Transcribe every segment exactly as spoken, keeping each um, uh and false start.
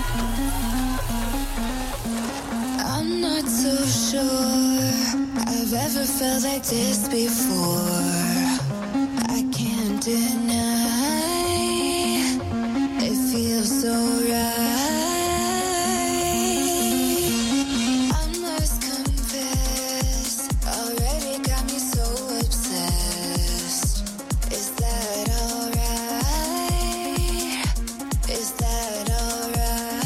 I'm not so sure I've ever felt like this before. I can't deny it feels so right. I must confess, already got me so obsessed. Is that alright? Is that alright?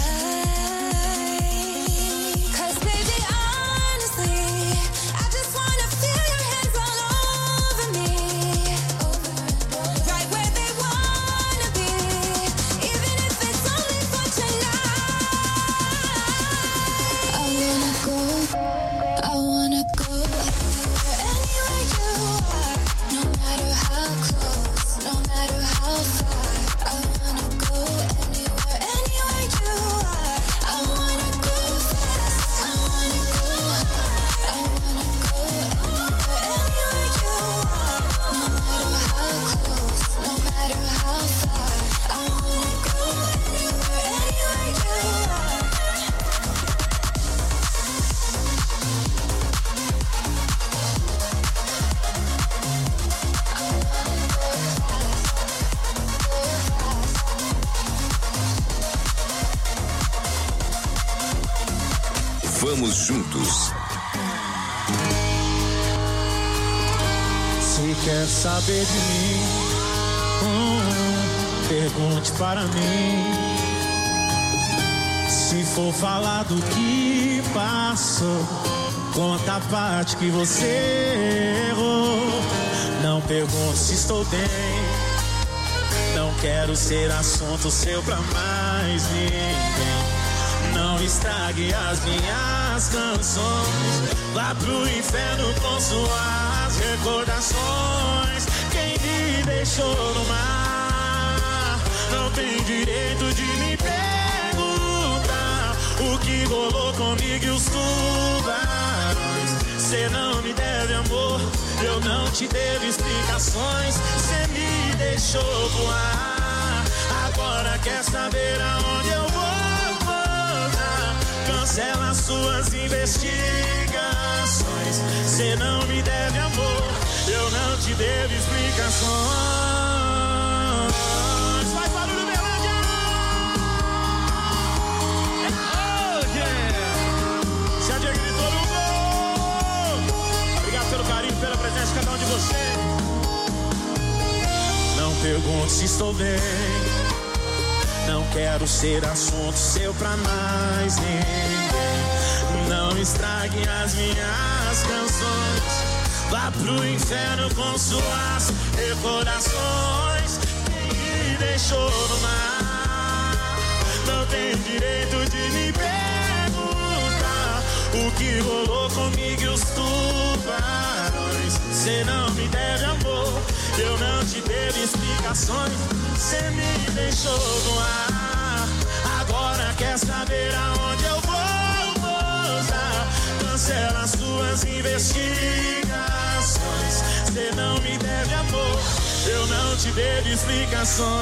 Cause baby, honestly, I just wanna feel your hands all over me, right where they wanna be, even if it's only for tonight. I wanna go, I wanna go anywhere you are, no matter how close, no matter how far. I wanna go anywhere, anywhere you are. I wanna go fast, I wanna go hard. I wanna go anywhere, anywhere you are, no matter how close, no matter how far. I wanna go anywhere, anywhere you are. Vamos juntos. Se quer saber de mim, hum, pergunte para mim. Se for falar do que passou, conta a parte que você errou. Não pergunte se estou bem, não quero ser assunto seu pra mais ninguém. Não estrague as minhas canções, vá pro inferno com suas recordações. Quem me deixou no mar não tem direito de me perguntar o que rolou comigo e os tubarões. Cê não me deve amor, eu não te devo explicações. Cê me deixou voar, agora quer saber aonde eu vou. Cancela suas investigações. Cê não me deve amor, eu não te devo explicações. Faz barulho, Berlândia! Oh, yeah! Se a Diego gritou no gol! Obrigado pelo carinho, pela presença de cada um de vocês. Não pergunte se estou bem, não quero ser assunto seu pra mais ninguém. Não estrague as minhas canções, vá pro inferno com suas recordações. Quem me deixou no mar não tem direito de me perguntar o que rolou comigo e os tubarões. Cê não me deve amor, eu não te devo explicações. Cê me deixou no ar, agora quer saber aonde eu vou pousar. Cancela suas investigações. Cê não me deve amor, eu não te devo explicações.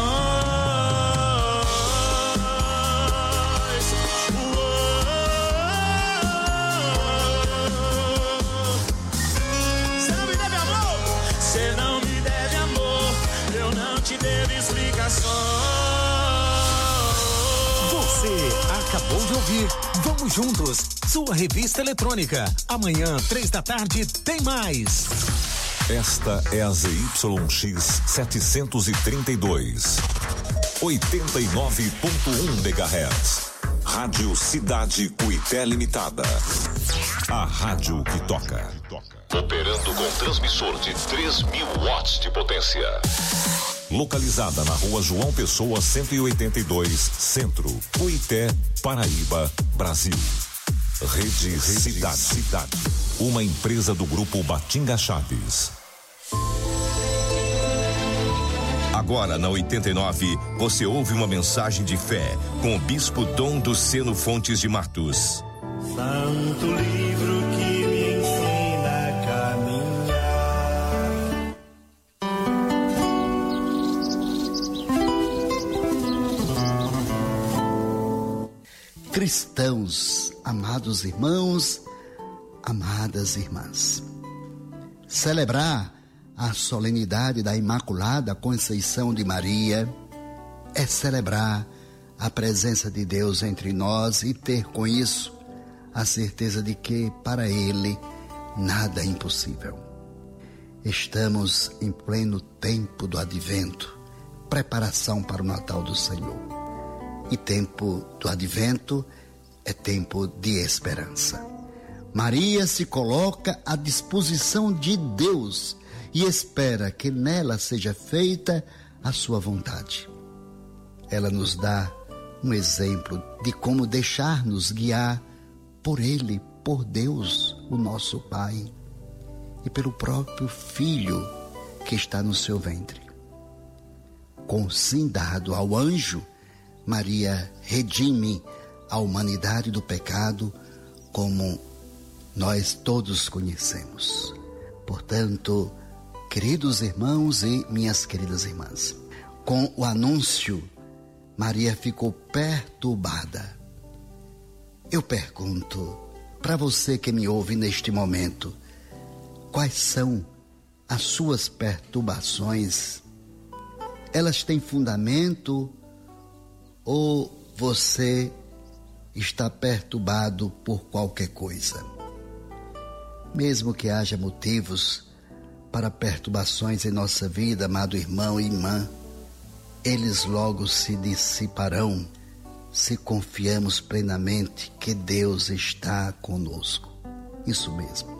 Cê não me deve amor, cê não me deve amor, eu não te devo explicações. Você acabou de ouvir Vamos Juntos, sua revista eletrônica. Amanhã, três da tarde, tem mais. Esta é a Z Y X setecentos e trinta e dois, oitenta e nove ponto um megahertz. Rádio Cidade Cuité Limitada. A rádio que toca. Operando com transmissor de três mil watts de potência. Localizada na rua João Pessoa cento e oitenta e dois, Centro, Cuité, Paraíba, Brasil. Rede, Rede Cidade. Cidade. Uma empresa do grupo Batinga Chaves. Agora na oitenta e nove, você ouve uma mensagem de fé com o Bispo Dom do Seno Fontes de Matos. Santo livro que me ensina a caminhar. cristãos, amados irmãos, amadas irmãs. Celebrar a solenidade da Imaculada Conceição de Maria é celebrar a presença de Deus entre nós e ter com isso a certeza de que para Ele nada é impossível. Estamos em pleno tempo do advento, preparação para o Natal do Senhor. E tempo do advento é tempo de esperança. Maria se coloca à disposição de Deus e espera que nela seja feita a sua vontade. Ela nos dá um exemplo de como deixar-nos guiar por Ele, por Deus, o nosso Pai, e pelo próprio Filho que está no seu ventre. Com o sim dado ao anjo, Maria redime a humanidade do pecado, como nós todos conhecemos. Portanto, queridos irmãos e minhas queridas irmãs, com o anúncio, Maria ficou perturbada. Eu pergunto para você que me ouve neste momento, quais são as suas perturbações? Elas têm fundamento ou você está perturbado por qualquer coisa? Mesmo que haja motivos para perturbações em nossa vida, amado irmão e irmã, eles logo se dissiparão se confiamos plenamente que Deus está conosco. Isso mesmo.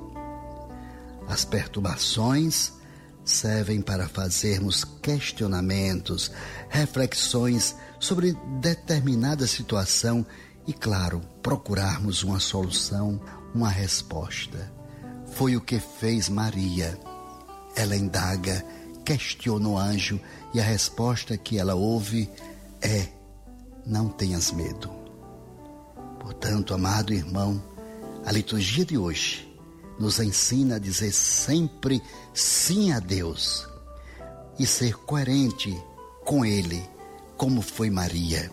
As perturbações servem para fazermos questionamentos, reflexões sobre determinada situação e, claro, procurarmos uma solução, uma resposta. Foi o que fez Maria. Ela indaga, questiona o anjo e a resposta que ela ouve é: não tenhas medo. Portanto, amado irmão, a liturgia de hoje nos ensina a dizer sempre sim a Deus e ser coerente com Ele, como foi Maria.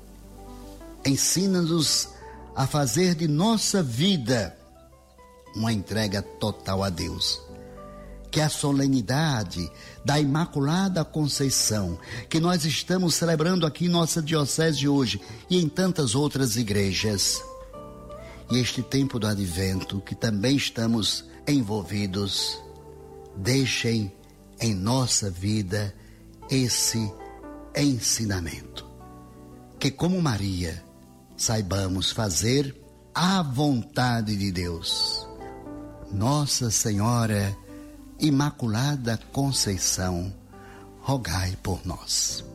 Ensina-nos a fazer de nossa vida uma entrega total a Deus. Que a solenidade da Imaculada Conceição, que nós estamos celebrando aqui em nossa diocese hoje e em tantas outras igrejas, e este tempo do advento que também estamos envolvidos, deixem em nossa vida esse ensinamento. Que como Maria, saibamos fazer a vontade de Deus. Nossa Senhora Imaculada Conceição, rogai por nós.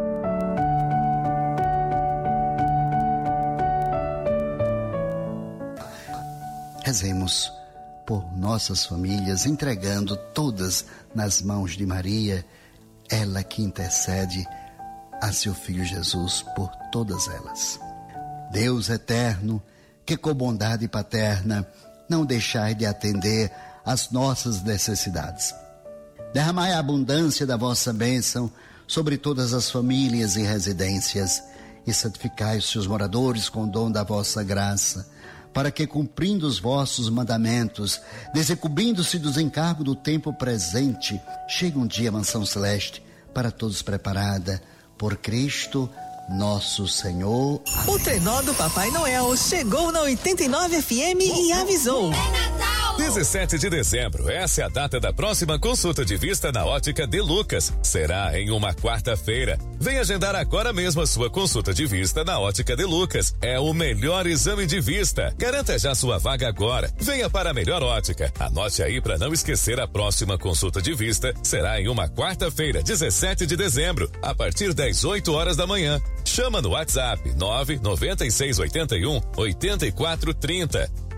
Rezemos por nossas famílias, entregando todas nas mãos de Maria, ela que intercede a seu Filho Jesus por todas elas. Deus eterno, que com bondade paterna não deixai de atender às nossas necessidades. Derramai a abundância da vossa bênção sobre todas as famílias e residências e santificai os seus moradores com o dom da vossa graça, para que, cumprindo os vossos mandamentos, desencobrindo-se dos encargos do tempo presente, chegue um dia a mansão celeste para todos preparada por Cristo nosso Senhor. Amém. O trenó do Papai Noel chegou na oitenta e nove F M e avisou: É Natal! dezessete de dezembro, essa é a data da próxima consulta de vista na Ótica De Lucas. Será em uma quarta-feira. Vem agendar agora mesmo a sua consulta de vista na Ótica De Lucas. É o melhor exame de vista. Garanta já sua vaga agora. Venha para a melhor ótica. Anote aí para não esquecer, a próxima consulta de vista será em uma quarta-feira, dezessete de dezembro, a partir das oito horas da manhã. Chama no WhatsApp nove nove seis oito um oito quatro três zero.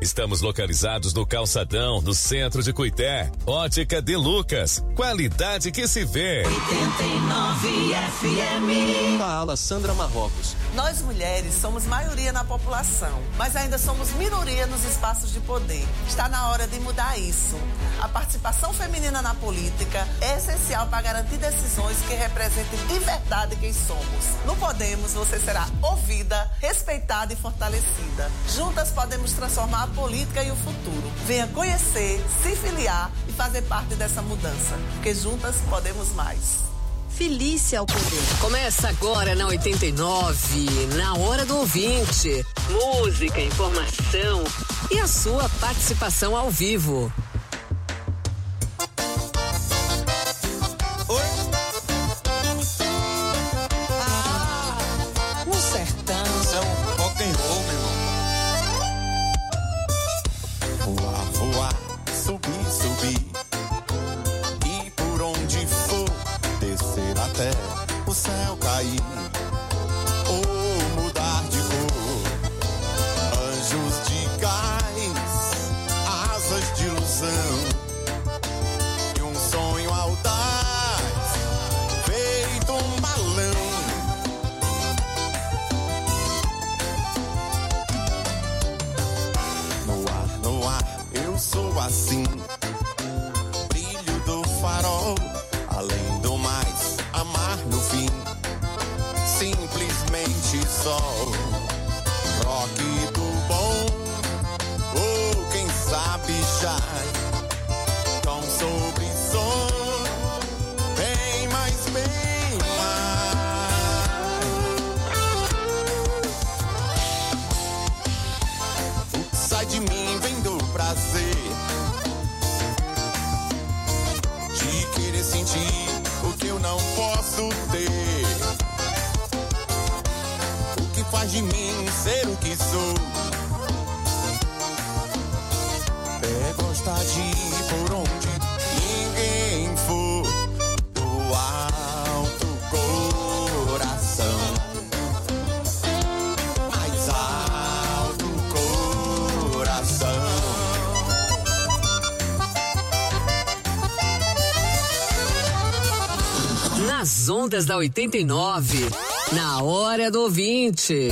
Estamos localizados no Calçadão, no centro de Cuité. Ótica de Lucas, qualidade que se vê. oitenta e nove F M. Fala, Sandra Marrocos. Nós mulheres somos maioria na população, mas ainda somos minoria nos espaços de poder. Está na hora de mudar isso. A participação feminina na política é essencial para garantir decisões que representem de verdade quem somos. No Podemos, você será ouvida, respeitada e fortalecida. Juntas podemos transformar a política e o futuro. Venha conhecer, se filiar e fazer parte dessa mudança, porque juntas podemos mais. Felícia ao poder. Começa agora na oitenta e nove, na hora do ouvinte. Música, informação e a sua participação ao vivo. Oi? Ah, o sertão. Isso é um rock and roll, meu irmão. Voar, voar, subir, subir. E por onde for descer até o céu cair ou mudar de cor, anjos de gás, asas de ilusão e um sonho audaz feito um balão. No ar, no ar, eu sou assim, brilho do farol. Além do mais, amar no fim, simplesmente sol. Rock do bom, ou quem sabe já, tom sobre som, bem mais, bem mais. O que sai de mim vem do prazer de querer sentir o que eu não posso ter. O que faz de mim ser o que sou é gostar de ir por onde ninguém for. Do alto coração, mais alto coração. Nas ondas da oitenta e nove, na hora do ouvinte.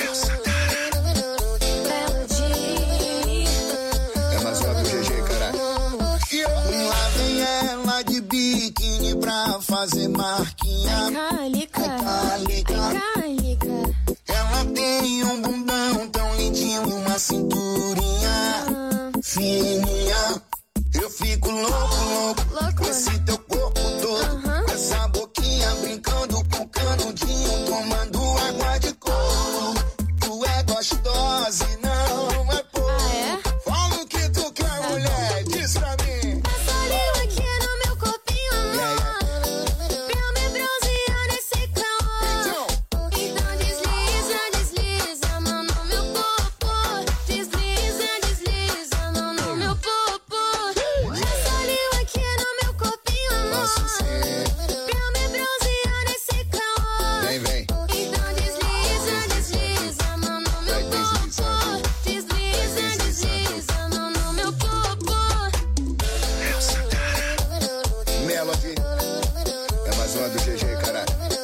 É mais uma do G G, caralho. Lá vem ela de biquíni pra fazer marquinha. Calica, Calica. calica. Ela tem um bundão tão lindinho e uma cinturinha fininha. Eu fico louco, louco, Louco. com esse teu corpo todo. Com essa boquinha brincando com canudinho, tomando água de coco. Tu é gostosa e não é pouco. Ah, é? Fala o que tu quer, mulher, diz pra mim. Passa língua aqui no meu corpinho, amor, pra me bronzear nesse calor. Então desliza, desliza a mão no meu popô. Desliza, desliza a mão no meu popô. Passa língua aqui no meu corpinho, amor, pra me bronzear nesse calor. Vem, vem. Então desliza, desliza a mão no meu popô. Desliza, desliza a mão no meu popô. Melody. É mais uma do G G, caralho.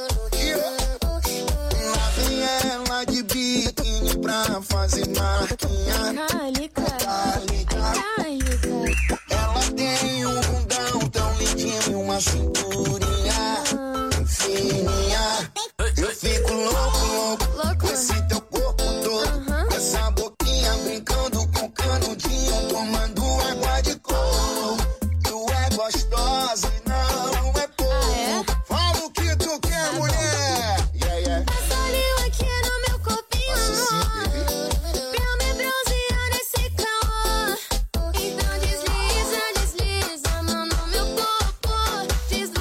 Lá vem ela de biquíni pra fazer marquinha. Calica, Calica. calica. Ela tem um bundão tão lindinho e uma cinturinha fininha. Eu fico louco, louco, Louco. com esse teu corpo todo. Com essa boquinha brincando com canudinho, tomando água de coco. Tu é gostosa e não é pouco. Ah, é? Fala o que tu quer, mulher. Yeah, yeah. Passa língua aqui no meu corpinho, Nossa, sim, amor, baby. pra me bronzear nesse calor. Então desliza, desliza a mão no meu popô. Desliza,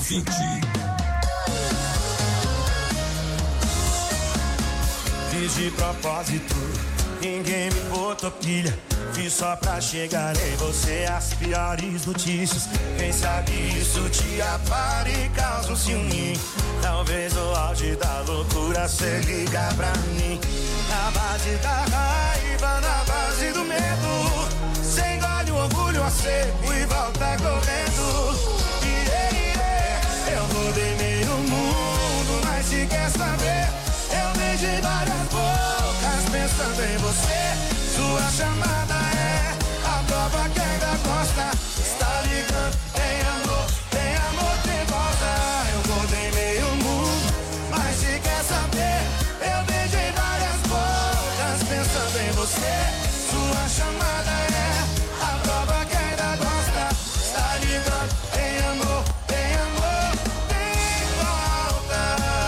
ouvinte. Fiz de propósito, ninguém me botou pilha. Fiz só pra chegar em você as piores notícias. Quem sabe isso te abala e causa um ciúme. Talvez o auge da loucura cê liga pra mim. Na base da raiva, na base do medo, cê engole o orgulho a seco e volta correndo. Yeah, yeah. Eu rodei meio mundo, mas se quer saber, eu beijei várias bocas pensando em você. Sua chamada é a prova que ainda gosta. Está ligando, tem amor, tem amor, tem volta. Eu rodei meio mundo, mas se quer saber, eu beijei várias bocas pensando em você. Sua chamada é a prova que ainda gosta. Está ligando, tem amor, tem amor, tem volta.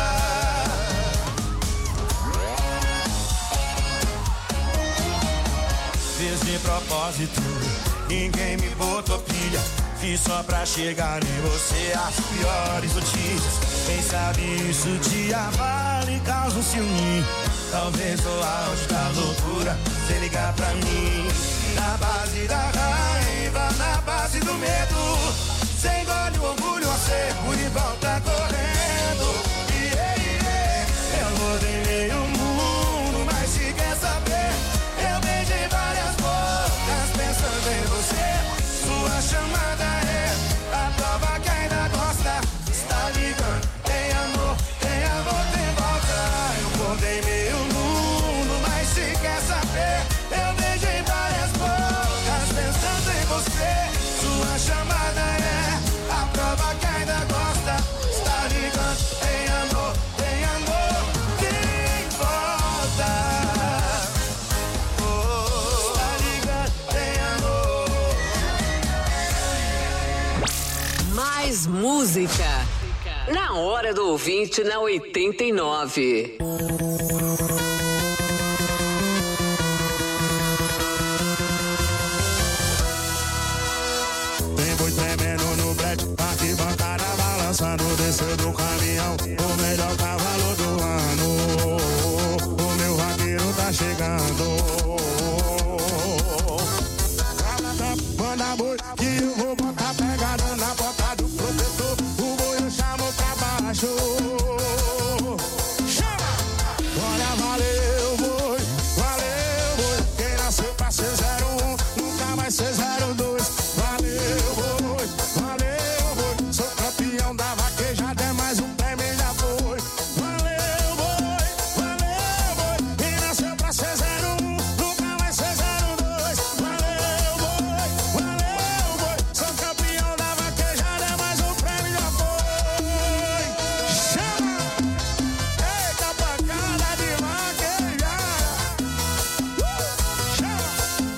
Fiz de propósito, ninguém me botou pilha. Fiz só pra chegar em você as piores notícias. Quem sabe isso te abala e causa um ciúme. Talvez o auge da loucura cê ligar pra mim. Na base da raiva, na base do medo, cê engole o orgulho a seco e volta correndo. Yeah, yeah. Eu rodei meio mundo, mas se quer saber, eu beijei várias bocas pensando em você. Sua chamada é a prova que ainda gosta. Está ligando, tem amor, tem amor, tem volta. Eu rodei meio mundo, mas se quer saber, eu beijei várias bocas pensando em você. Sua chamada é a prova que ainda gosta. Está ligando, tem amor, tem amor, tem volta. Oh, está ligando, tem amor. Mais música. Na hora do ouvinte, na oitenta e nove. Tem boi tremendo no brete, arquibancada balançando, desceu do caminhão, o melhor cavalo do ano. O meu vaqueiro tá chegando. Manda boi que eu vou botar pegada na bota do protetor. O boi eu chamo pra baixo. Chama! Olha, valeu, boi, valeu, boi. Quem nasceu pra ser zero um, nunca vai ser zero dois. Valeu, boi, valeu, boi. Sou campeão da vaquejada, é mais um prêmio, já foi. Valeu, boi, valeu, boi. Quem nasceu pra ser zero um, nunca vai ser zero dois. Valeu, boi, valeu, boi. Sou campeão da vaquejada, é mais um prêmio, já foi. Chama! Eita, pancada de vaquejada. Uh! Chama!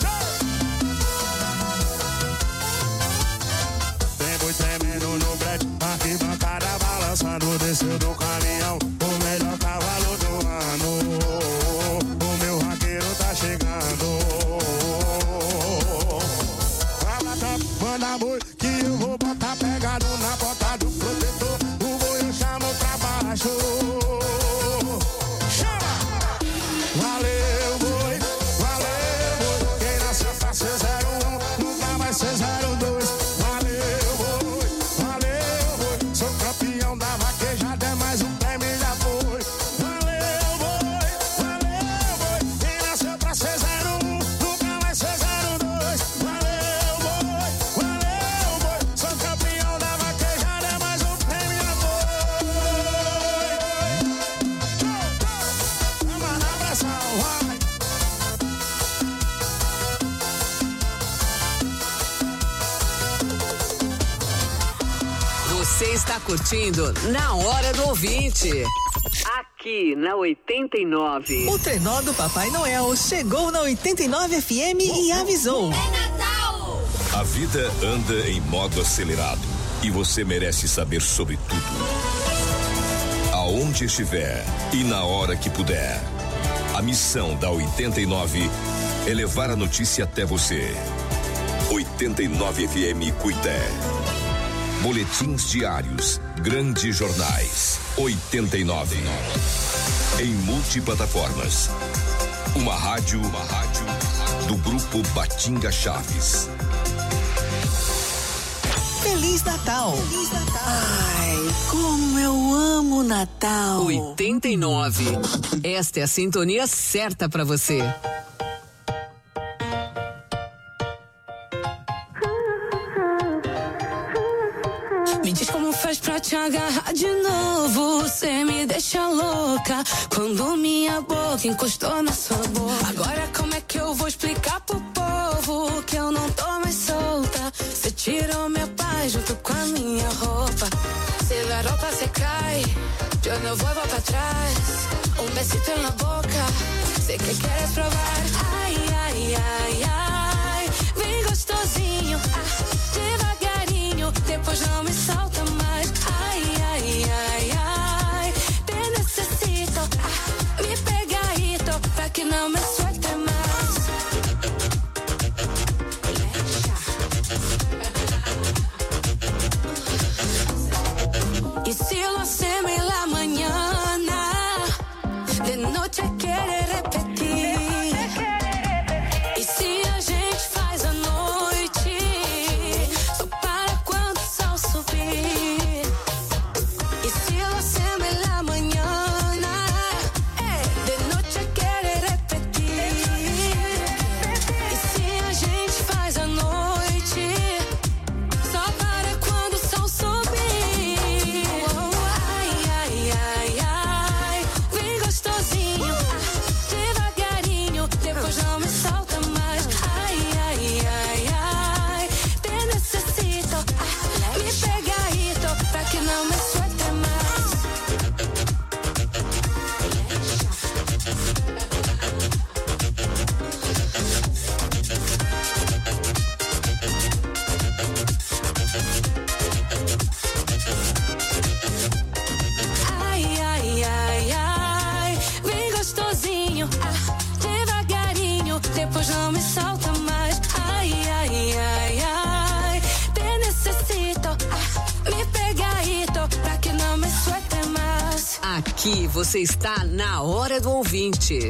Tem boi tremendo no brete, arquibancada balançando, desceu do caminhão, o melhor cavalo do ano. O meu vaqueiro tá chegando. Fala, tá, manda boi que eu vou botar pegado na bota do protetor. O boi eu chamo pra baixo. Chama! Valeu, boi, valeu, boi. Quem nasceu pra ser zero um, nunca vai ser zero dois. Valeu, boi, valeu, boi. Sou campeão da vaquejada, é mais um prêmio, já foi. Valeu, boi, valeu, boi. Quem nasceu pra ser zero um, nunca vai ser zero dois. Valeu, boi, valeu, boi. Sou campeão da vaquejada, é mais um prêmio, já foi. Vamos na pressão, vai. Você está curtindo Na Hora do Ouvinte. Aqui na oitenta e nove. O trenó do Papai Noel chegou na oitenta e nove F M e avisou. A vida anda em modo acelerado e você merece saber sobre tudo. Aonde estiver e na hora que puder. A missão da oitenta e nove é levar a notícia até você. oitenta e nove F M Cuité. Boletins diários, grandes jornais. oitenta e nove. Em multiplataformas. Uma rádio, uma rádio do Grupo Batinga Chaves. Feliz Natal. Feliz Natal. Ai, como eu amo Natal. oitenta e nove. Esta é a sintonia certa pra você. Me diz como faz pra te agarrar de novo. Cê me deixa louca quando minha boca encostou na sua boca. Agora como é que eu vou explicar pro povo que eu não tô mais solta? Cê tirou meu pai junto com a minha roupa. Se la roupa se cai, eu não vou pra trás. Um besito na boca, sei que queres provar. Ai, ai, ai, ai, vem gostosinho, ah, devagarinho, depois não me solta mais. Ai, ai, ai, ai, te necessito, ah, me pegadito, pra que não me suelte mais. Y si lo hacemos en la mañana, de noche quiere repetir. E se a gente faz a noite, só para quando o sol subir. E se lo hacemos en la mañana, de noche quiere repetir. E se a gente faz a noite, só para quando o sol subir. Depois não me solta mais. Ai, ai, ai, ai, te necessito, ah, me pegadito, pra que não me suelte mais. Aqui você está na Hora do Ouvinte.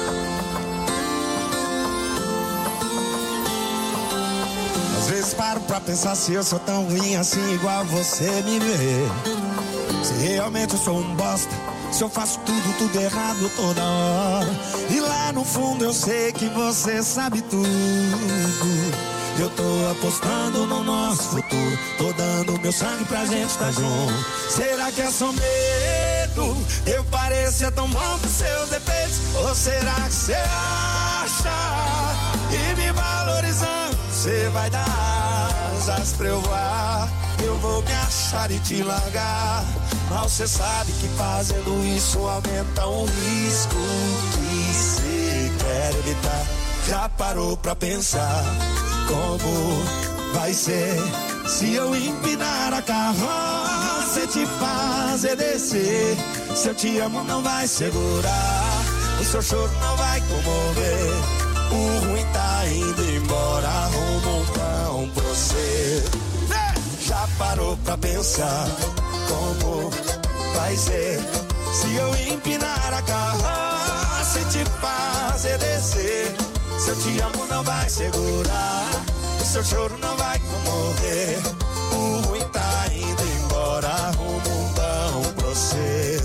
Às vezes paro pra pensar se eu sou tão ruim assim, igual você me vê. Se realmente eu sou um bosta, se eu faço tudo, tudo errado toda hora. E lá no fundo eu sei que você sabe tudo. Eu tô apostando no nosso futuro, tô dando meu sangue pra gente estar junto. Será que é só medo? Eu parecia tão bom pros seus defeitos. Ou será que você acha? E me valorizando, você vai dar asas pra eu voar. Eu vou me achar e te largar. Mal cê sabe que fazendo isso aumenta o risco que cê quer evitar. Já parou pra pensar como vai ser se eu empinar a carroça e te fazer descer? Se eu te amo não vai segurar, o seu choro não vai comover. O ruim tá indo embora, arruma um pão pra você. Já parou pra pensar como vai ser se eu empinar a carroça e te fazer descer? Se eu te amo não vai segurar, o seu choro não vai comover. O ruim tá indo embora, arruma um pão pra você.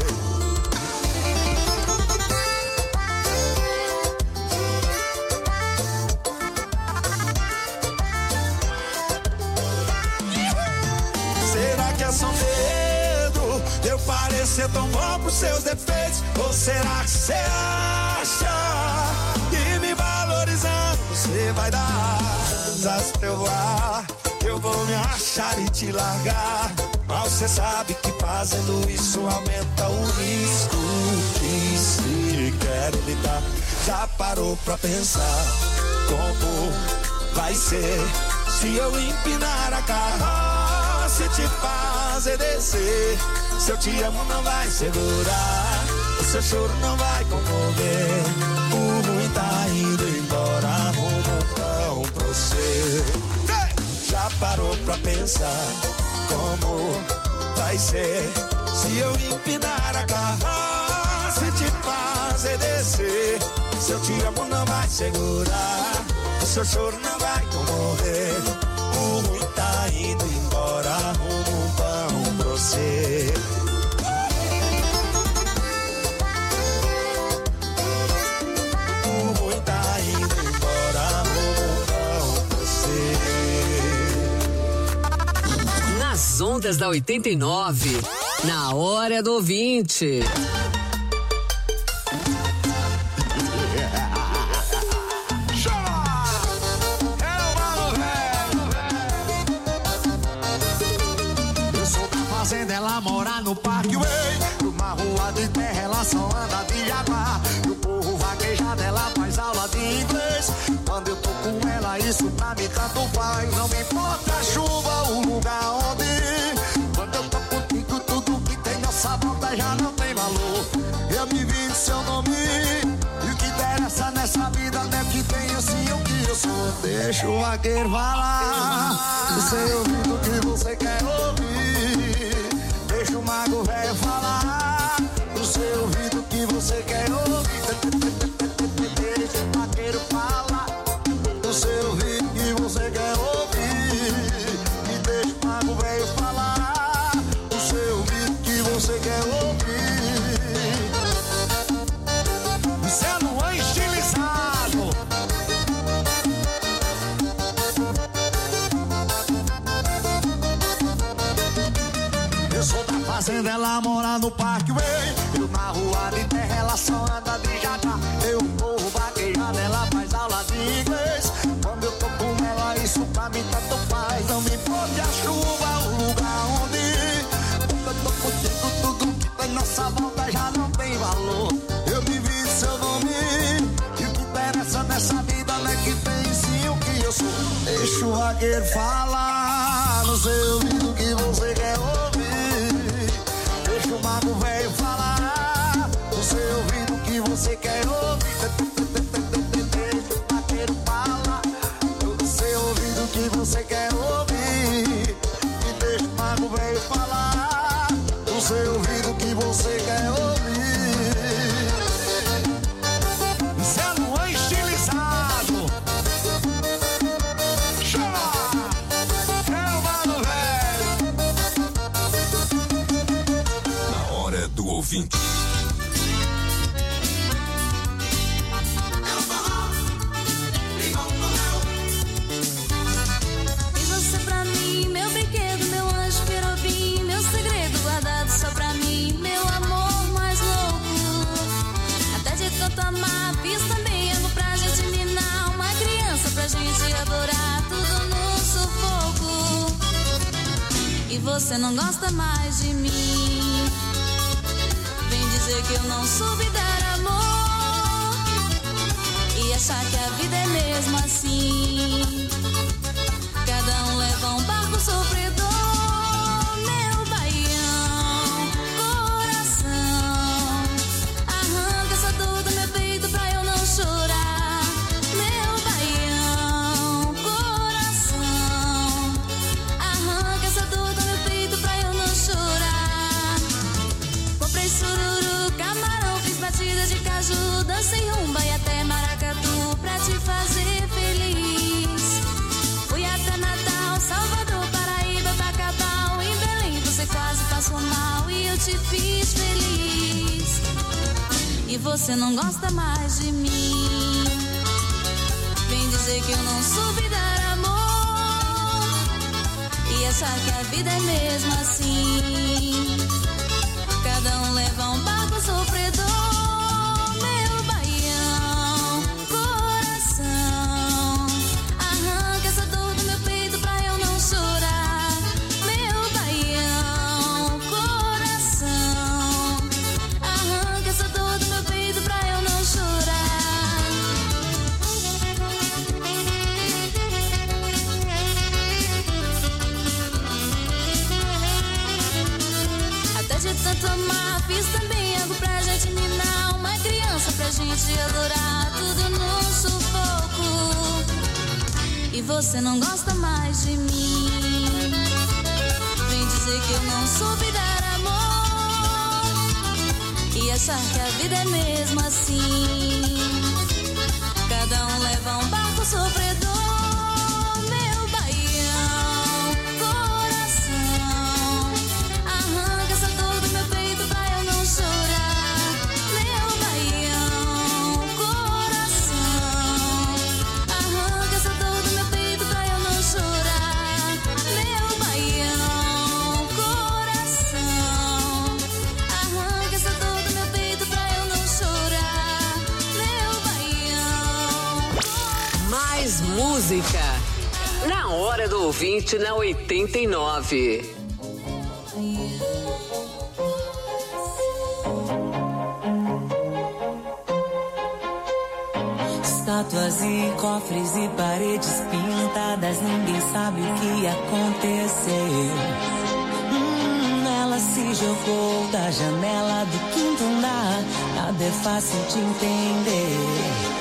Será que é só medo de eu parecer tão bom pros seus defeitos? Ou será que você acha que me valorizando você vai dar asas pra eu voar? Eu vou me achar e te largar. Mal você sabe que fazendo isso aumenta o risco que se quer evitar. Já parou pra pensar como vai ser se eu empinar a carroça e te fazer descer? Se eu te amo não vai segurar, o seu choro não vai comover. O ruim tá indo embora, arruma um pão pra você. Já parou pra pensar como vai ser se eu empinar a carroça e te fazer descer. Seu te amo não vai segurar, o seu choro não vai comover. O ruim tá indo embora, arrumo um pão pra você. O ruim tá indo embora, arrumo um pão pra você. Nas ondas da oitenta e nove, na hora do ouvinte. Ela mora no Parque Way, numa rua de terra, ela só anda de Jaguar. No povo vaquejado, ela faz aula de inglês. Quando eu tô com ela, isso pra mim tanto faz. Não me importa a chuva, o lugar onde ir. Quando eu tô contigo, tudo que tem nessa volta já não tem valor. Eu me vi no seu nome, e o que interessa nessa vida não é que tenho sim o que eu sou. Deixa o vaqueiro falar, no seu ouvido que você quer ouvir. Deixa o mago velho falar, no seu ouvido que você quer ouvir. Deixa o vaqueiro falar, no seu ouvido que você quer ouvir. E deixa o mago velho falar, no seu ouvido que você quer ouvir. Isso é no estilizado. Eu sou da fazenda, ela mora no Parque Way. Eu na rua de terra, ela só anda de jaca. Eu morro vaquejado, ela faz aula de inglês. Quando eu tô com ela, isso pra mim tanto faz. Não me importa a chuva, o lugar onde ir. Quando eu tô contigo, tudo que tem nossa volta já não tem valor. Eu me vi seu nome, e o que interessa nessa vida não é que tem sim o que eu sou. Deixa o vaqueiro falar, no seu ouvido que você quer ouvir. Deixa o mago velho falar, no seu ouvido que você quer ouvir. Deixa o vaqueiro falar, no seu ouvido que você quer ouvir. E deixa o mago velho falar, no seu ouvido que você quer ouvir. Isso é no estilizado. Chama! É o mano velho. Na hora do ouvinte. E você pra mim, meu brinquedo, meu anjo querubim, meu segredo guardado só pra mim, meu amor mais louco. Até de tanto amar, fiz também algo pra gente minar uma criança, pra gente adorar tudo no sufoco. E você não gosta mais de mim, vem dizer que eu não soube dar amor e achar que a vida é mesmo assim. Cada um leva um barco sofredor, meu baião, coração. Arranca essa dor do meu peito pra eu não chorar, meu baião, coração. Arranca essa dor do meu peito pra eu não chorar. Comprei sururu, camarão, fiz batida de caju, dancei rumba e até maracatu pra te fazer feliz. Fui até Natal, Salvador, Paraíba, Bacabal, em Belém você quase passou mal e eu te fiz feliz. E você não gosta mais de mim, vem dizer que eu não soube dar amor e achar que a vida é mesmo assim. Cada um leva um barco sofredor, meu baião, coração. Arranca essa dor do meu peito pra eu não chorar, meu baião, coração. Arranca essa dor do meu peito pra eu não chorar. Até de tanto amar, fiz também algo pra gente minar uma criança, pra gente adorar tudo no sufoco. E você não gosta mais de mim, vem dizer que eu não soube dar e achar que a vida é mesmo assim. Cada um leva um barco sofredor, meu baião, coração. Arranca essa dor do meu peito pra eu não chorar, meu baião, coração. Arranca essa dor do meu peito pra eu não chorar, meu baião, coração. Arranca essa dor do meu peito pra eu não chorar, meu baião. Mais música na hora do ouvinte na oitenta e nove. Estátuas e cofres e paredes pintadas, ninguém sabe o que aconteceu. Hum, ela se jogou da janela do quinto andar, nada é fácil de entender.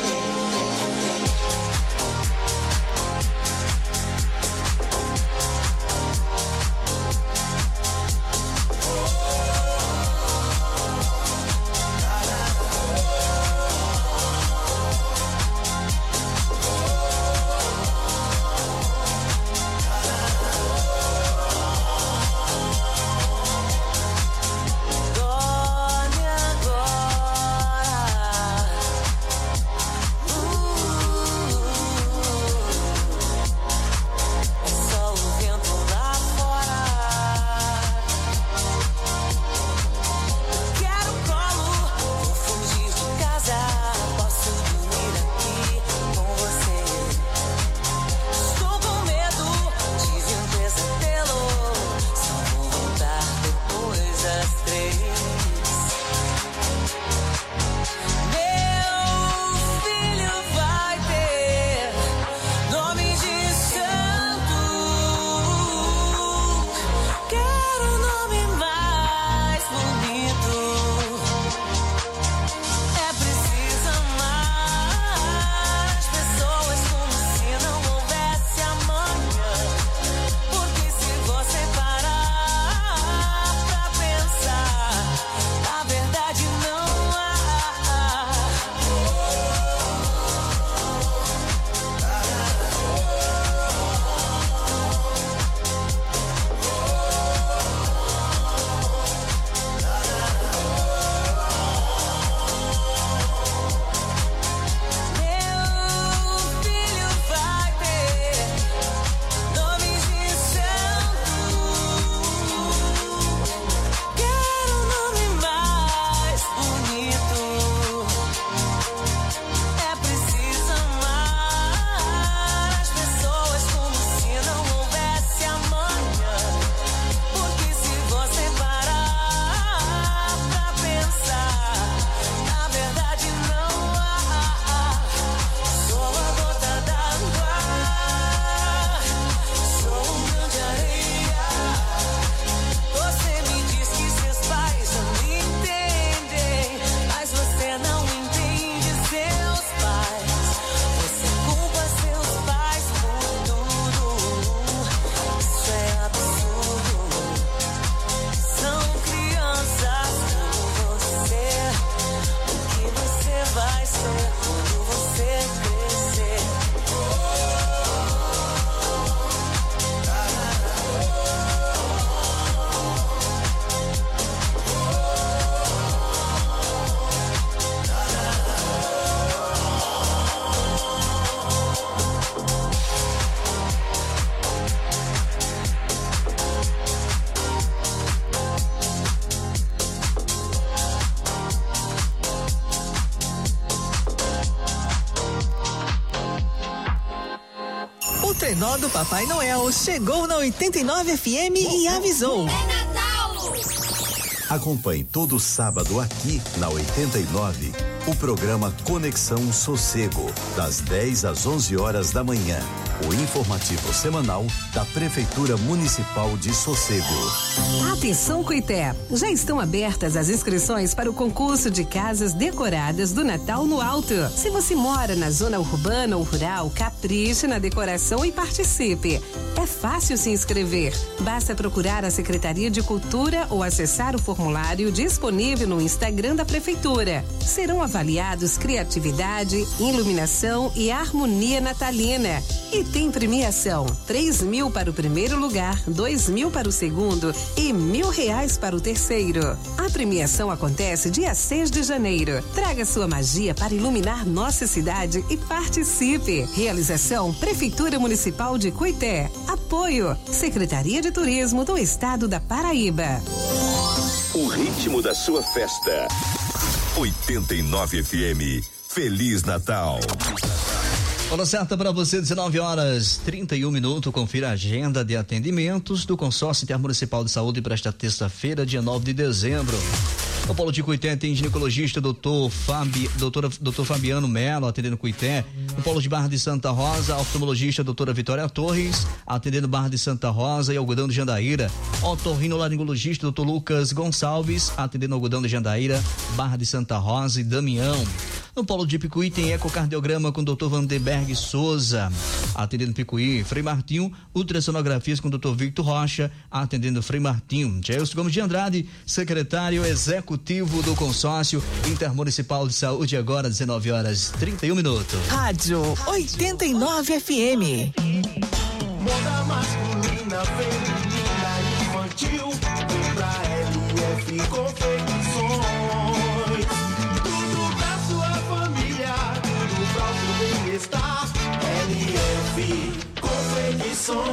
O trenó do Papai Noel chegou na oitenta e nove F M e avisou. É Natal! Acompanhe todo sábado aqui na oitenta e nove o programa Conexão Sossego, das dez às onze horas da manhã. o informativo semanal da Prefeitura Municipal de Sossego. Atenção, Cuité! Já estão abertas as inscrições para o concurso de casas decoradas do Natal no Alto. Se você mora na zona urbana ou rural, capriche na decoração e participe. É fácil se inscrever. Basta procurar a Secretaria de Cultura ou acessar o formulário disponível no Instagram da Prefeitura. Serão avaliados criatividade, iluminação e harmonia natalina. E tem premiação: três mil para o primeiro lugar, dois mil para o segundo e mil reais para o terceiro. A premiação acontece dia seis de janeiro. Traga sua magia para iluminar nossa cidade e participe. Realização: Prefeitura Municipal de Cuité. Apoio: Secretaria de Turismo do Estado da Paraíba. O ritmo da sua festa. oitenta e nove F M. Feliz Natal. Hora certa para você, dezenove horas trinta e um minutos. Confira a agenda de atendimentos do Consórcio Intermunicipal de Saúde para esta terça-feira, dia nove de dezembro. No Polo de Cuité tem ginecologista doutor Fabi, doutora, doutor Fabiano Melo, atendendo Cuité. No Polo de Barra de Santa Rosa, oftalmologista doutora Vitória Torres, atendendo Barra de Santa Rosa e Algodão de Jandaíra. Otorrinolaringologista doutor Lucas Gonçalves, atendendo Algodão de Jandaíra, Barra de Santa Rosa e Damião. No Polo de Picuí tem ecocardiograma com o doutor Vanderberg Souza, atendendo Picuí. Frei Martinho, ultrassonografias com o doutor Victor Rocha, atendendo Frei Martinho. Gelson Gomes de Andrade, secretário executivo do Consórcio Intermunicipal de Saúde, agora dezenove horas trinta e um minutos. Rádio oitenta e nove F M. Moda masculina, feminina, infantil, vem pra L F Confecções. Tudo pra sua família, tudo pra o seu bem-estar. L F Confecções.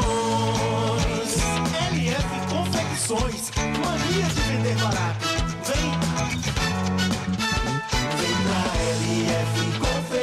L F Confecções, mania de vender barato. Vem, vem pra L F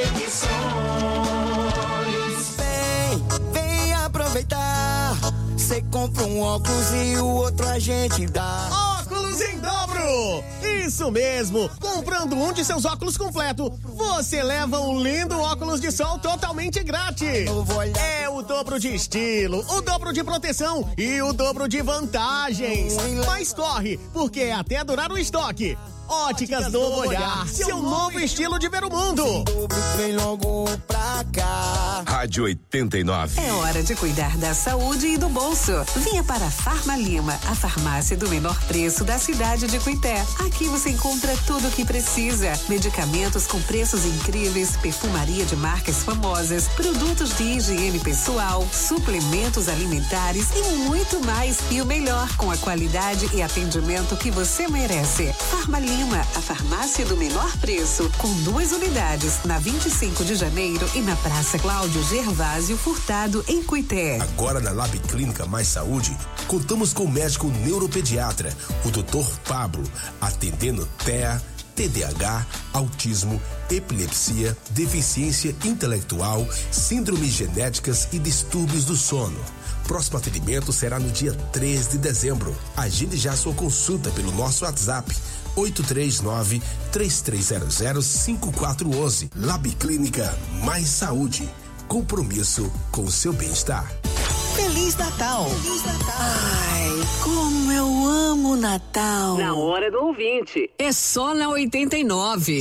Confecções. Vem, vem aproveitar. Você compra um óculos e o outro a gente dá. Óculos em dobro! Isso mesmo! Comprando um de seus óculos completo, você leva um lindo óculos de sol totalmente grátis. É o dobro de estilo, o dobro de proteção e o dobro de vantagens. Mas corre, porque é até durar o estoque. Óticas Novo Olhar, seu novo estilo de ver o mundo. Vem logo pra cá. Rádio oitenta e nove. É hora de cuidar da saúde e do bolso. Venha para a Farma Lima, a farmácia do menor preço da cidade de Cuité. Aqui você encontra tudo o que precisa: medicamentos com preços incríveis, perfumaria de marcas famosas, produtos de higiene pessoal, suplementos alimentares e muito mais. E o melhor, com a qualidade e atendimento que você merece. Farma Lima, a farmácia do menor preço, com duas unidades, na vinte e cinco de janeiro e na Praça Cláudio Gervásio Furtado, em Cuité. Agora na Lab Clínica Mais Saúde, contamos com o médico neuropediatra, o doutor Pablo, atendendo T E A, T D A H, autismo, epilepsia, deficiência intelectual, síndromes genéticas e distúrbios do sono. Próximo atendimento será no dia três de dezembro. Agende já sua consulta pelo nosso WhatsApp oito três nove, três três zero zero, cinco quatro um um. Lab Clínica Mais Saúde. Compromisso com o seu bem-estar. Feliz Natal. Feliz Natal. Ai, como eu amo Natal. Na hora do ouvinte. É só na oitenta e nove.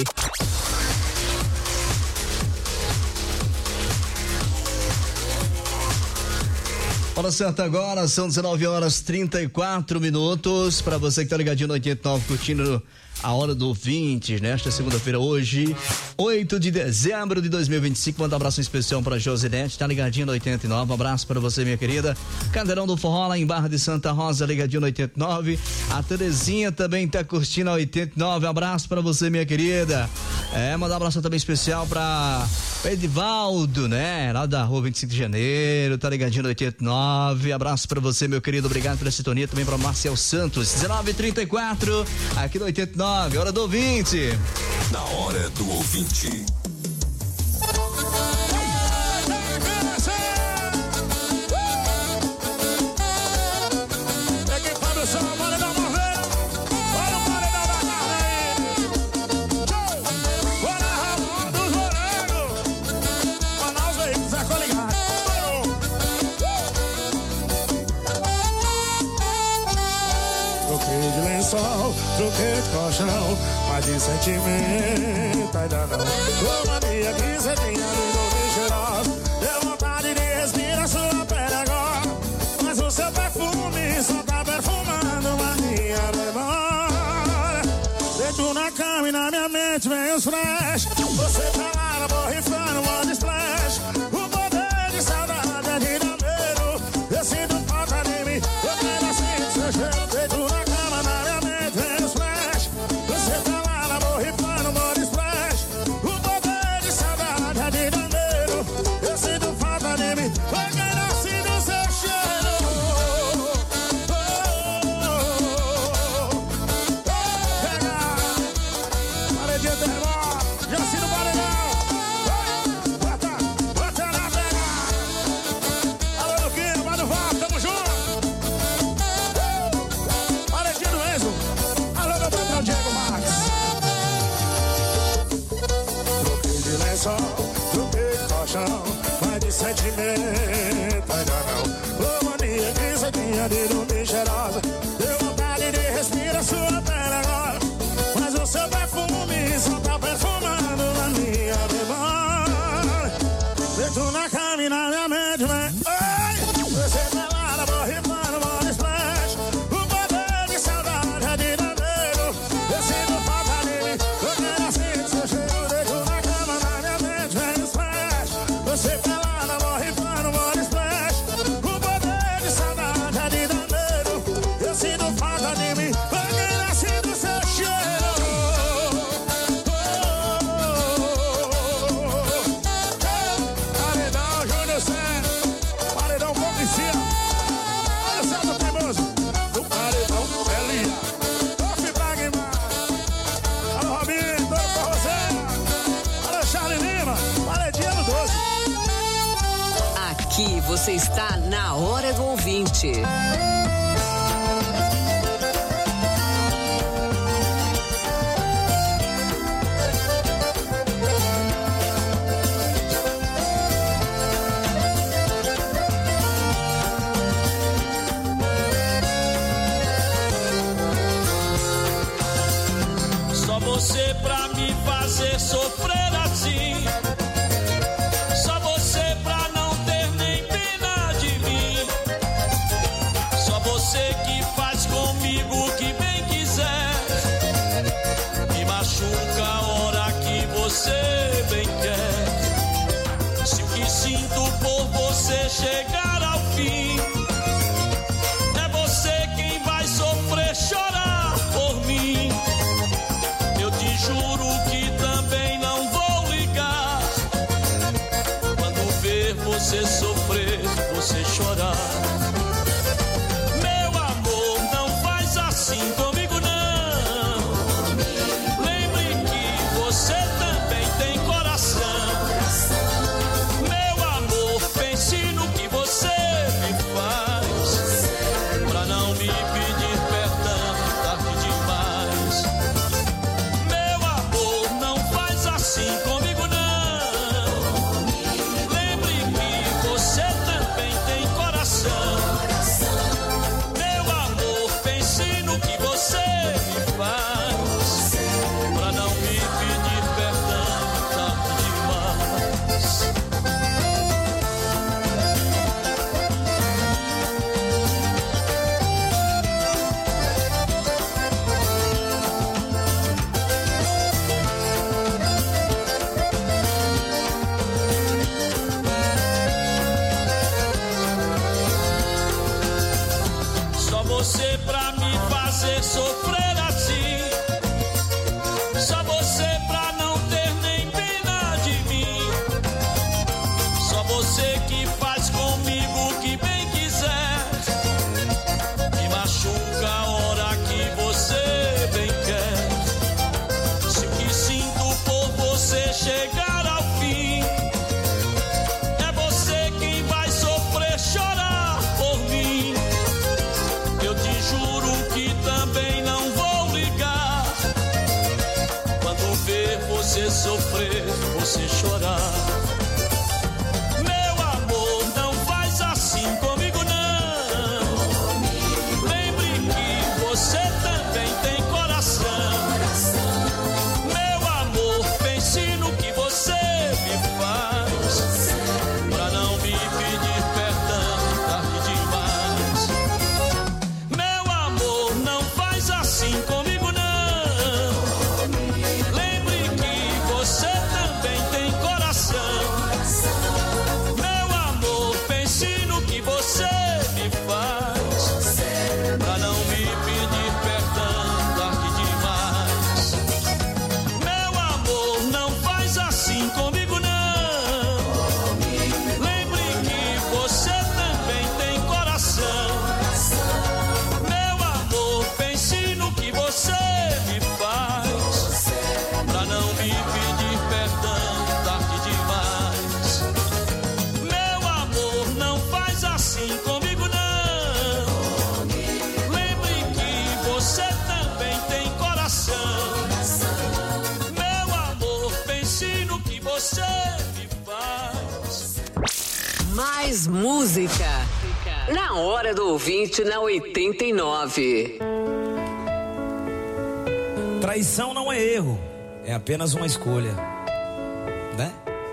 Hora certa agora, são dezenove horas trinta e quatro minutos. Para você que tá ligadinho no oitenta e nove, curtindo a hora do ouvinte, nesta segunda-feira, hoje, oito de dezembro de dois mil e vinte e cinco. Manda um abraço especial pra Josinete, tá ligadinho no oitenta e nove. Um abraço para você, minha querida. Caldeirão do Forró, lá em Barra de Santa Rosa, ligadinho no oitenta e nove. A Terezinha também tá curtindo a oitenta e nove. Um abraço para você, minha querida. É, mandar um abraço também especial pra Edivaldo, né? Lá da rua vinte e cinco de janeiro, tá ligadinho no oitenta e nove. Abraço pra você, meu querido. Obrigado pela sintonia. Também pra Marcel Santos. dezenove e trinta e quatro, aqui no oitenta e nove. Hora do ouvinte. Na hora do ouvinte. Manaus veículos, é coligado. troquei de colchão, mas de sentimento ainda não. Ô mania que cê tinha me deu cheirosa, deu vontade de respirar sua pele agora, mas o seu perfume só tá perfumando mania memória. Deito na cama e na minha mente vem os flash, você tá lá borrifando body splash, o poder de saudade é de dar medo, eu sinto falta de mim, eu quero assim seu cheiro. Deito na cama, na minha mente vem os flash, você tá lá borrifando body splash, o poder de saudade é de dar medo, eu sinto falta de mim, eu quero assim do seu cheiro. Paredinha termó, já assina o paredão. Bota, bota na pega. Alô, Luquinha, vai no V A R, tamo junto. Paredinha do Enzo. Alô, meu patrão Diego Marques. Troquei de lençol, troquei de colchão, mas de sentimento ainda não. Ô, mania que cê tinha de dormir cheirosa, deu vontade de respirar sua pele agora, mas o seu perfume só tá perfumando a minha memória. Deito na cama e na minha mente vem, oi, você tá lá na borrifando body splash, o poder de saudade é de dar medo, eu sinto falta de mim, eu quero assim seu cheiro. Deito na cama, na minha mente vem o splash, você tá lá na borrifando body splash, o poder de saudade é de dar medo, eu sinto falta de mim, eu quero assim do seu cheiro. Paredão Júnior Cé, paredão Complicia, olha o Celso Teimoso, do paredão Elia, Tofi Pragma, alô Robinho, todo pra você, alô Charlie Lima, paredinha no doze. Aqui você está na Hora do Ouvinte. Só você pra me fazer sofrer assim, só você pra não ter nem pena de mim, só você que faz comigo o que bem quiser, me machuca a hora que você bem quer. Se o que sinto por você chegar ao fim, é você quem vai sofrer, chorar por mim. Eu te juro que também não vou ligar quando ver você sofrer, você chorar. Meu amor, não faz assim comigo não. Lembre que você também tem coração. Meu amor, pense no que você me faz, pra não me pedir perdão tarde demais. Meu amor, não faz assim comigo não. Lembre que você também tem coração. Meu amor, pense no que você me faz, pra não me pedir perdão tarde demais. Só você pra me fazer sofrer assim, só você pra não ter nem pena de mim, só você que faz comigo o que bem quiser, me machuca a hora que você bem quer. Se o que sinto por você chegar ao fim, é você quem vai sofrer, chorar por mim. Eu te juro que também não vou ligar quando ver você sofrer, você chorar. Meu amor, não faz assim comigo não. Lembre que você também tem coração. Mais música. Na hora do ouvinte, na oitenta e nove. Traição não é erro, é apenas uma escolha, né?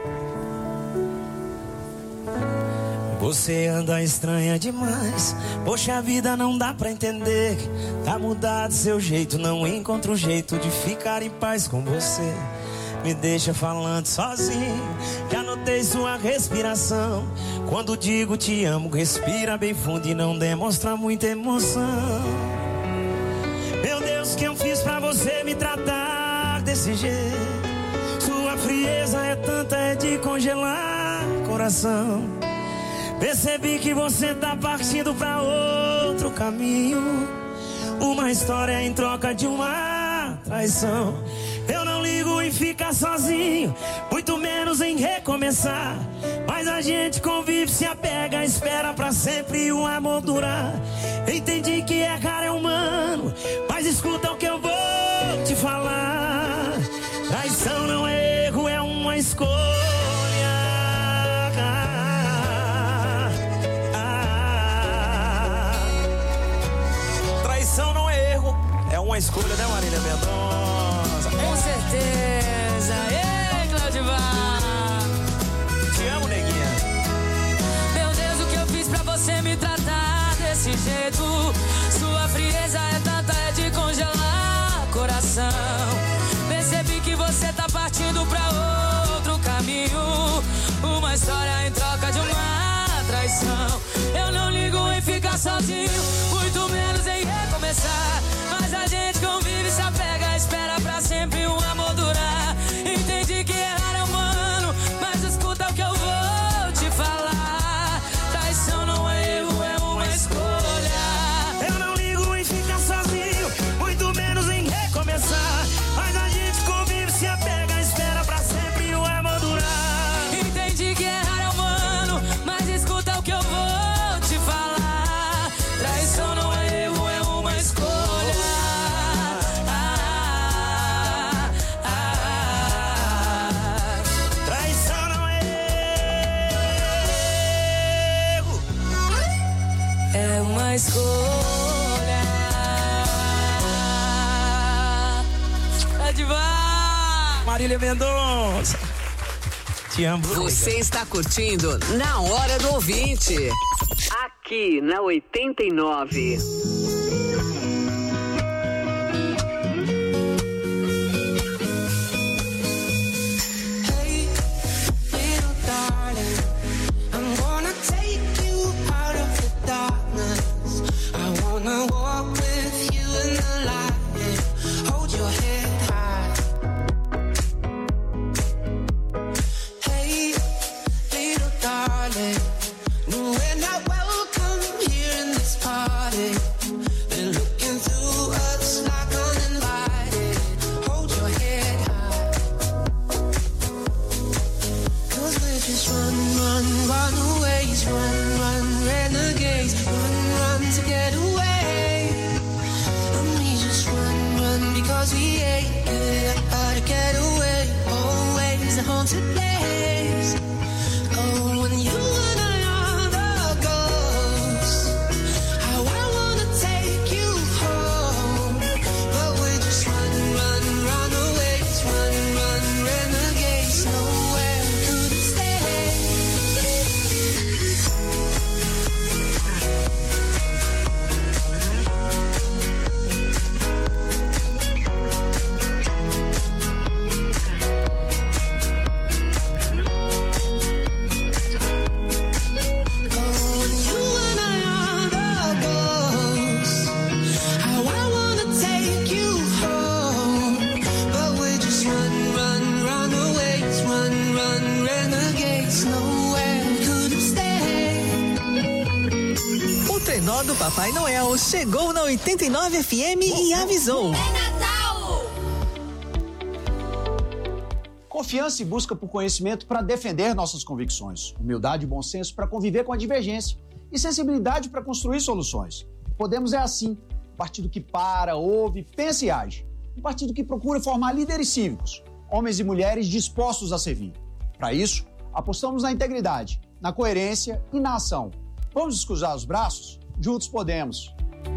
Você anda estranha demais. Poxa, a vida não dá pra entender. Tá mudado seu jeito, não encontro jeito de ficar em paz com você. Me deixa falando sozinho. Já notei sua respiração. Quando digo te amo, respira bem fundo e não demonstra muita emoção. Meu Deus, o que eu fiz pra você me tratar desse jeito? Sua frieza é tanta, é de congelar coração. Percebi que você tá partindo pra outro caminho. Uma história em troca de uma traição. Eu não ligo em ficar sozinho, muito menos em recomeçar. Mas a gente convive, se apega, espera pra sempre o amor durar. Entendi que errar é humano, mas escuta o que eu vou te falar. Traição não é erro, é uma escolha. Traição não é erro, é uma escolha, né, Marília Mendonça? Com certeza. Ei, Claudivar. Te amo, neguinha. Meu Deus, o que eu fiz pra você me tratar desse jeito? Sua frieza é tanta, é de congelar coração. Percebi que você tá partindo pra outro caminho. Uma história em troca de uma traição. Eu não ligo em ficar sozinho, muito menos em recomeçar. Mas a gente convive, se apega, espera pra sempre um amor durar. Entendi que errar é humano, mas escuta o que eu vou te falar. Traição não é erro, é uma escolha. Eu não ligo em ficar sozinho, muito menos em recomeçar. Mas a gente convive, se apega, espera pra sempre o amor durar. Entendi que errar é humano, mas escuta o que eu vou te falar. Traição não é erro, é uma escolha. Traição não é erro, é uma escolha. Adivar. Marília Mendonça. Te amo. Você está curtindo Na Hora do Ouvinte. Aqui na oitenta e nove. Hey, little darling, I'm gonna take you out of the darkness. I wanna walk with you in the light, hold your head high. Hey, little darling, we're not welcome here in this party. They're looking through us like uninvited. Hold your head high. Cause we're just run, run, runaways, run, run, renegades, run, run to get away. And we just run, run because we hate it. Gotta get away, always a haunted place. Oh, when you and another ghost, how I wanna take you home. But we're just run, run, runaways, run, run, renegades. Nowhere could stay. O trenó do Papai Noel chegou na oitenta e nove F M e avisou. Confiança e busca por conhecimento para defender nossas convicções. Humildade e bom senso para conviver com a divergência. E sensibilidade para construir soluções. Podemos é assim. Um partido que para, ouve, pensa e age. Um partido que procura formar líderes cívicos. Homens e mulheres dispostos a servir. Para isso, apostamos na integridade na coerência e na ação. Vamos descruzar os braços? Juntos podemos.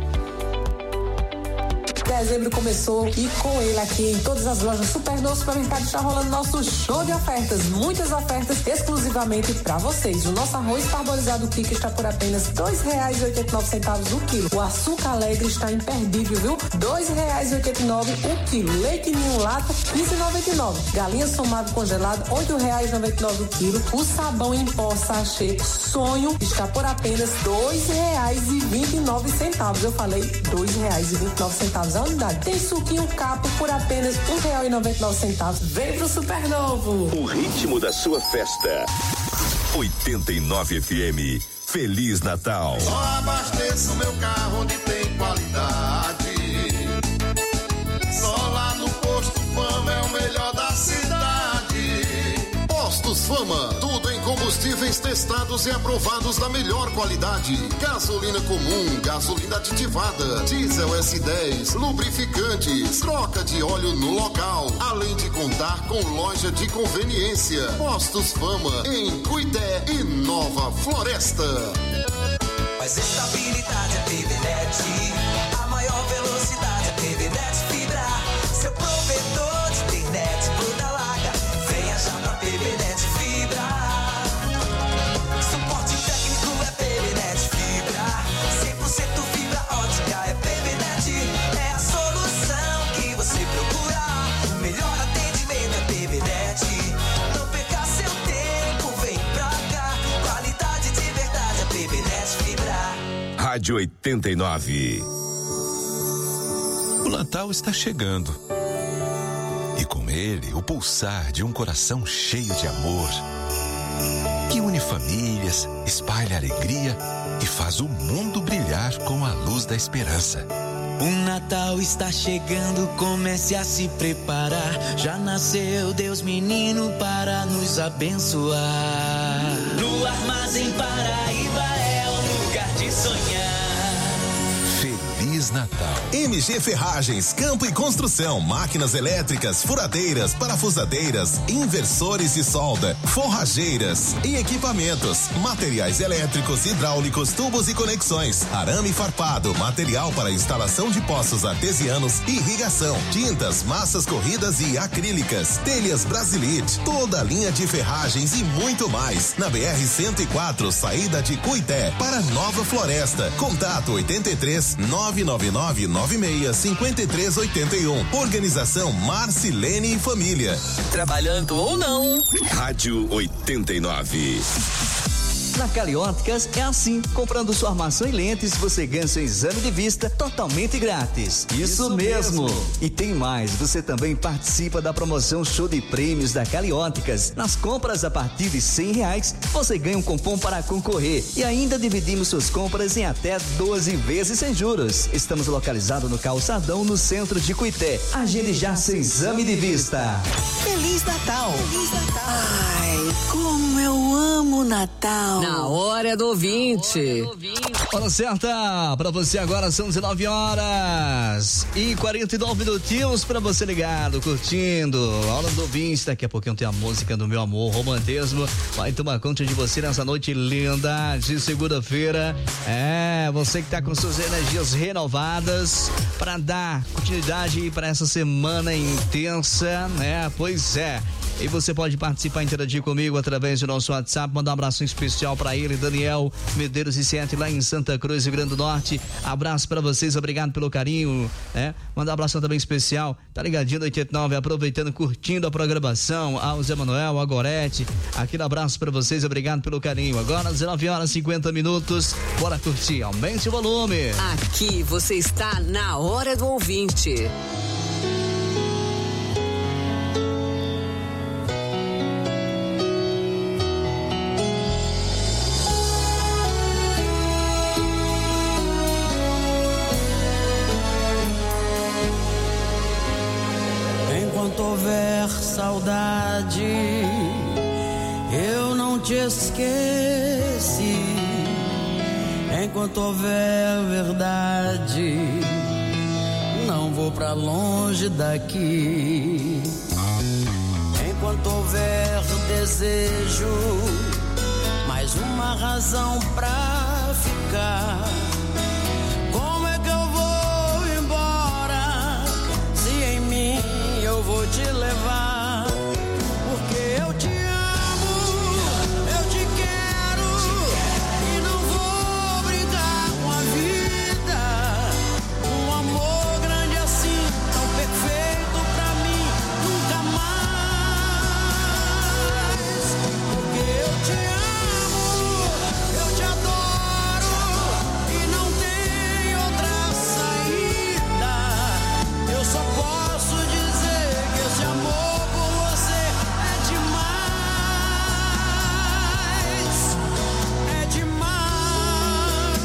Dezembro começou e com ele aqui em todas as lojas Supernova Supermercado está rolando nosso show de ofertas. Muitas ofertas exclusivamente para vocês. O nosso arroz parbolizado Kika está por apenas dois reais e oitenta e nove centavos o quilo. O açúcar alegre está imperdível, viu? dois reais e oitenta e nove centavos o quilo. Leite ninho lata, quinze reais e noventa e nove centavos. Galinha somado congelado, oito reais e noventa e nove centavos o quilo. O sabão em pó sachê Sonho está por apenas dois reais e vinte e nove centavos. Eu falei dois reais e vinte e nove centavos a unidade. Tem suquinho capo por apenas um real e noventa e nove centavos. Vem pro Supernovo. O ritmo da sua festa. oitenta e nove F M. Feliz Natal. Só abasteço meu carro onde tem qualidade. Só lá no Posto Fama é o melhor da cidade. Postos Fama, tudo em combustíveis testados e aprovados da melhor qualidade. Gasolina comum, gasolina aditivada, diesel S dez, lubrificantes, troca de óleo no local, além de contar com loja de conveniência. Postos Fama em Cuité e Nova Floresta. Mais estabilidade é Pvnet, a maior velocidade é Pvnet Fibra. Seu provedor de internet toda larga, venha já pra Pvnet Fibra. Suporte técnico é Pvnet Fibra, cem por cento fibra ótica é Pvnet. É a solução que você procura, melhor atendimento é Pvnet. Não perca seu tempo, vem pra cá, qualidade de verdade é Pvnet Fibra. Rádio oitenta e nove. O Natal está chegando. E com ele, o pulsar de um coração cheio de amor. Que une famílias, espalha alegria e faz o mundo brilhar com a luz da esperança. O Natal está chegando, comece a se preparar. Já nasceu Deus menino para nos abençoar. No Armazém Paraíba é um lugar de sonhar. Feliz Natal. M G Ferragens, Campo e Construção, máquinas elétricas, furadeiras, parafusadeiras, inversores de solda, forrageiras e equipamentos, materiais elétricos, hidráulicos, tubos e conexões, arame farpado, material para instalação de poços artesianos e irrigação, tintas, massas corridas e acrílicas, telhas Brasilite, toda a linha de ferragens e muito mais. Na B R cento e quatro, saída de Cuité, para Nova Floresta. Contato oitenta e três, nove nove nove, nove seis, cinco três oito um. Organização Marcilene e Família. Trabalhando ou não. Rádio oitenta e nove. Na Calióticas é assim, comprando sua armação e lentes, você ganha seu exame de vista totalmente grátis. Isso, Isso mesmo. mesmo. E tem mais, você também participa da promoção Show de Prêmios da Calióticas. Nas compras a partir de cem reais, você ganha um cupom para concorrer e ainda dividimos suas compras em até doze vezes sem juros. Estamos localizados no Calçadão, no centro de Cuité. Agende já seu exame de vista. Feliz Natal. Feliz Natal. Ai, como eu amo Natal. Na hora do ouvinte. Hora certa pra você agora, são dezenove horas e quarenta e nove minutinhos pra você ligado, curtindo. Hora do ouvinte, daqui a pouquinho tem a música do Meu Amor, romantismo. Vai tomar conta de você nessa noite linda de segunda-feira. É, você que tá com suas energias renovadas pra dar continuidade pra essa semana intensa, né? Pois é. E você pode participar e interagir comigo através do nosso WhatsApp, mandar um abraço especial para ele, Daniel Medeiros e Sete, lá em Santa Cruz, Rio Grande do Norte. Abraço para vocês, obrigado pelo carinho, né? Mandar um abraço também especial, tá ligadinho no oitenta e nove, aproveitando, curtindo a programação, ao Zé Manuel, a Gorete, aquele abraço para vocês, obrigado pelo carinho. Agora, dezenove horas e cinquenta minutos, bora curtir, aumente o volume. Aqui você está na hora do ouvinte. Enquanto houver saudade, eu não te esqueci. Enquanto houver verdade, não vou pra longe daqui. Enquanto houver desejo, mais razão pra ficar. Como é que eu vou embora se em mim eu vou te levar? Porque eu te amo, eu te quero e não vou brigar com a vida. Um amor grande assim, tão perfeito pra mim, nunca mais. Porque eu te amo, eu te adoro e não tem outra saída. Eu só posso dizer que esse amor por você é demais, é demais.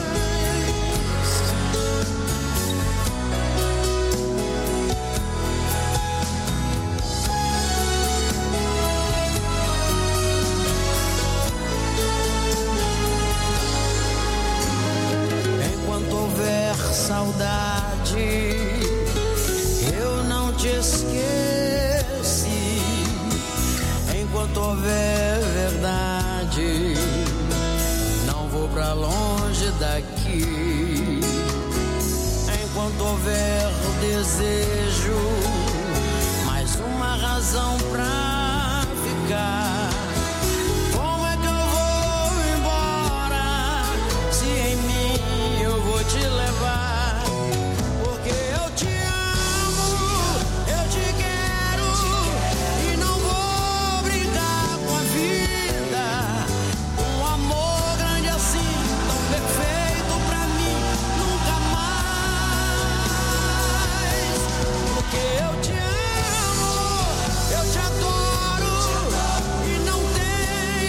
Enquanto houver saudade, eu não te esqueci. Enquanto houver verdade, não vou pra longe daqui. Enquanto houver desejo, mais uma razão pra ficar.